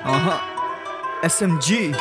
SMG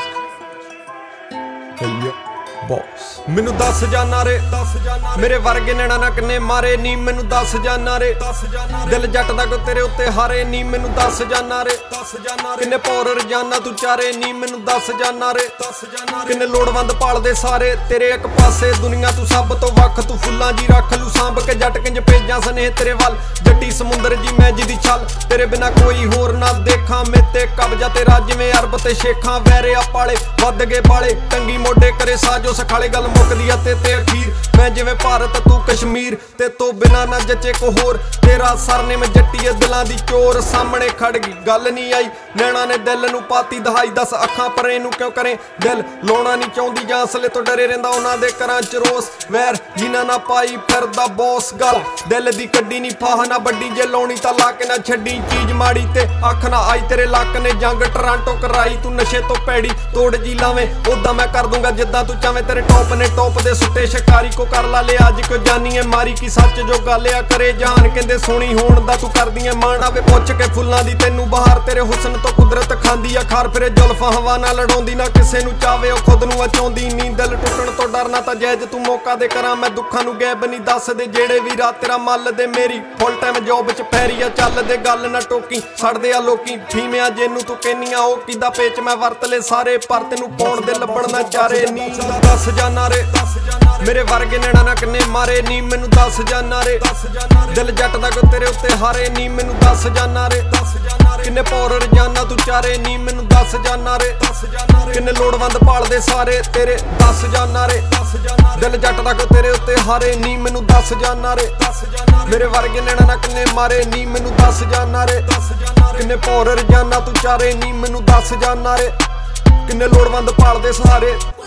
boss ਮੈਨੂੰ ਦੱਸ ਜਾਨਾ ਰੇ ਮੇਰੇ ਵਰਗੇ ਨੈਣਾ ਨਾ ਕਿੰਨੇ ਮਾਰੇ ਨੀ ਮੈਨੂੰ ਦੱਸ ਜਾਨਾ ਰੇ ਦਿਲ ਜੱਟ ਦਾ ਕੋ ਤੇਰੇ ਉੱਤੇ ਹਾਰੇ ਨੀ ਮੈਨੂੰ ਦੱਸ ਜਾਨਾ ਰੇ ਕਿੰਨੇ ਪੌਰ ਰਜਾਨਾ ਤੂੰ ਚਾਰੇ ਨੀ ਮੈਨੂੰ ਦੱਸ ਜਾਨਾ ਰੇ ਕਿੰਨੇ ਲੋੜਵੰਦ ਭਾਲਦੇ ਸਾਰੇ ਤੇਰੇ ਇੱਕ ਪਾਸੇ ਦੁਨੀਆ ਤੂੰ ਸਭ ਤੋਂ ਵੱਖ ਤੂੰ ਫੁੱਲਾਂ ਜੀ ਰੱਖ ਲੂ ਸਾਂਭ ਕੇ ਜੱਟ ਕਿੰਜ ਭੇਜਾਂ ਸਨੇਹ ਤੇਰੇ ਵੱਲ ਜੱਟੀ ਸਮੁੰਦਰ ਜੀ ਮੈਂ ਜਿਹਦੀ ਛਲ ਤੇਰੇ ਬਿਨਾ ਕੋਈ ਹੋਰ ਨਾ ਦੇਖਾਂ ਮੇਤੇ ਕਬਜ਼ਾ ਤੇਰਾ ਜਿਵੇਂ ਅਰਬ ਤੇ ਸ਼ੇਖਾਂ ਵੈਰੇ ਆ ਪਾਲੇ ਵੱਧ ਗਏ ਬਾਲੇ ਟੰਗੀ ਮੋਢੇ ਕਰੇ ਸਾਜੋ ਸਖਾਲੇ ਗੱਲ ਮੁੱਕਦੀ ਆ ਤੇ ਅਖੀਰ ਮੈਂ ਜਿਵੇਂ ਭਾਰਤ ਤੂੰ ਕਸ਼ਮੀਰ ਤੇ ਤੋਂ ਬਿਨਾ ਨਾ ਜੱਚੇ ਕੋ ਹੋਰ ਤੇਰਾ ਸਰਨੇਮ ਜੱਟੀਏ ਦਿਲਾਂ ਦੀ ਚੋਰ ਸਾਹਮਣੇ ਖੜ ਗਈ ਗੱਲ ਨਹੀਂ ਆਈ ਨੈਣਾ ਨੇ ਦਿਲ ਨੂੰ ਪਾਤੀ ਦਹਾਈ ਦੱਸ ਅੱਖਾਂ ਪਰੇ ਨੂੰ ਕਿਉਂ ਕਰੇ ਦਿਲ ਲਾਉਣਾ ਨਹੀਂ ਚਾਹੁੰਦੀ ਜਾਂ ਅਸਲੇ ਤੋਂ ਡਰੇ ਰਹਿੰਦਾ ਉਹਨਾਂ ਦੇ ਘਰਾਂ ਚ ਰੋਸ ਵੈਰ ਜਿਨ੍ਹਾਂ ਨਾ ਪਾਈ ਫਿਰਦਾ ਬੌਸ ਗੱਲ ਦਿਲ ਦੀ ਕੱਢੀ ਨਹੀਂ ਫਾਹ ਨਾ ਵੱਡੀ ਜੇ ਲਾਉਣੀ ਤਾਂ ਲਾ ਕੇ ਨਾ ਛੱਡੀ ਚੀਜ਼ ਮਾੜੀ ਤੇ ਅੱਖ ਨਾ ਆਈ ਤੇਰੇ ਲੱਕ ਨੇ ਜੰਗ ਟਰਾਂਟੋ ਕਰਾਈ ਤੂੰ ਨਸ਼ੇ ਤੋਂ ਪੈੜੀ ਤੋੜ ਜੀ ਲਾਵੇਂ ਉਦਾਂ ਮੈਂ ਕਰ ਦੂੰਗਾ ਜਿੱਦਾਂ ਤੂੰ ਚਾਵੇਂ ਤੇਰੇ ਟੌਪ ਨੇ ਟੌਪ ਦੇ ਸੁੱਟੇ ਸ਼ਿਕਾਰੀ ਕੋ ਕਰ ਲਾ ਲਿਆ ਅੱਜ ਕੋ ਜਾਨੀ ਐ ਮਾਰੀ ਕੀ ਸੱਚ ਜੋ ਗੱਲ ਆ ਕਰੇ ਜਾਨ ਕਹਿੰਦੇ ਸੋਹਣੀ ਹੋਣ ਦਾ ਤੂੰ ਕਰਦੀ ਐ ਮਾਣ ਆਵੇ ਪੁੱਛ ਕੇ ਫੁੱਲਾਂ ਦੀ ਤੈਨੂੰ ਬਹਾਰ ਤੇਰੇ ਹੁਸਨ ਤੋਂ ਕੁਦਰਤ ਖਾਂਦੀ ਆ ਖਾਰ ਫਿਰੇ ਜ਼ੁਲਫਾਂ ਹਵਾ ਨਾਲ ਲੜਾਉਂਦੀ ਨਾ ਕਿਸੇ ਨੂੰ ਚਾਵੇ ਉਹ ਖੁਦ ਨੂੰ ਚਾਹੁੰਦੀ ਨੀ ਦਿਲ ਟੁੱਟਣ ਤੋਂ ਡਰਨਾ ਤਾਂ ਜਾਇਜ਼ ਤੂੰ ਮੌਕਾ ਦੇ ਕਰਾਂ ਮੈਂ ਦੁੱਖਾਂ ਨੂੰ ਗੈਬ ਨਹੀਂ ਦੱਸਦੇ ਜਿਹੜੇ ਵੀ ਰਾਤ ਤੇਰਾ ਮੱਲ ਦੇ ਮੇਰੀ ਫੁੱਲ ਟਾਈਮ ਜੌਬ ਚ ਪੈਰੀ ਆ ਚੱਲਦੇ ਗੱਲ ਨਾ ਟੋਕੀ ਛੱਡਦੇ ਆ ਲੋਕੀ ਫੀਮਿਆਂ ਜਿਹਨੂੰ ਤੂੰ ਕਹਿੰਨੀ ਆ ਉਹ ਕਿਦਾ ਪੇਚ ਮੈਂ ਵਰਤ ਲੈ ਸਾਰੇ ਪਰ ਤੈਨੂੰ ਪਾਉਣ ਦੇ ਲੱਭਣ ਨਾ ਚਾਰੇ ਨੀ ਦੱਸ ਜਾਨਾ ਰੇ ਮੇਰੇ ਵਰਗੇ ਨੈਣਾ ਨਾ ਕਿੰਨੇ ਮਾਰੇ ਨੀ ਮੈਨੂੰ ਦੱਸ ਜਾਨਾ ਰੇ ਦਿਲ ਜੱਟ ਦਾ ਕੋ ਤੇਰੇ ਉੱਤੇ ਹਾਰੇ ਨੀ ਮੈਨੂੰ ਦੱਸ ਜਾਨਾ ਰੇ ਕਿੰਨੇ ਪੌਰ ਰਜਾਨਾ ਤੂੰ ਚਾਰੇ ਨੀ ਮੈਨੂੰ ਦੱਸ ਜਾਨਾ ਰੇ ਕਿੰਨੇ ਲੋੜਵੰਦ ਭਾਲਦੇ ਸਾਰੇ ਤੇਰੇ ਦੱਸ ਜਾਨਾ ਰੇ ਦਿਲ ਜੱਟ ਦਾ ਕੋ ਤੇਰੇ ਉੱਤੇ ਹਾਰੇ ਨੀ ਮੈਨੂੰ ਦੱਸ ਜਾਨਾ ਰੇ ਮੇਰੇ ਵਰਗੇ ਨੈਣਾ ਨਾ ਕਿੰਨੇ ਮਾਰੇ ਨੀ ਮੈਨੂੰ ਦੱਸ ਜਾਨਾ ਰੇ ਕਿੰਨੇ ਪੌਰ ਰਜਾਨਾ ਤੂੰ ਚਾਰੇ ਨੀ ਮੈਨੂੰ ਦੱਸ ਜਾਨਾ ਰੇ ਕਿੰਨੇ ਲੋੜਵੰਦ ਭਾਲਦੇ ਸਾਰੇ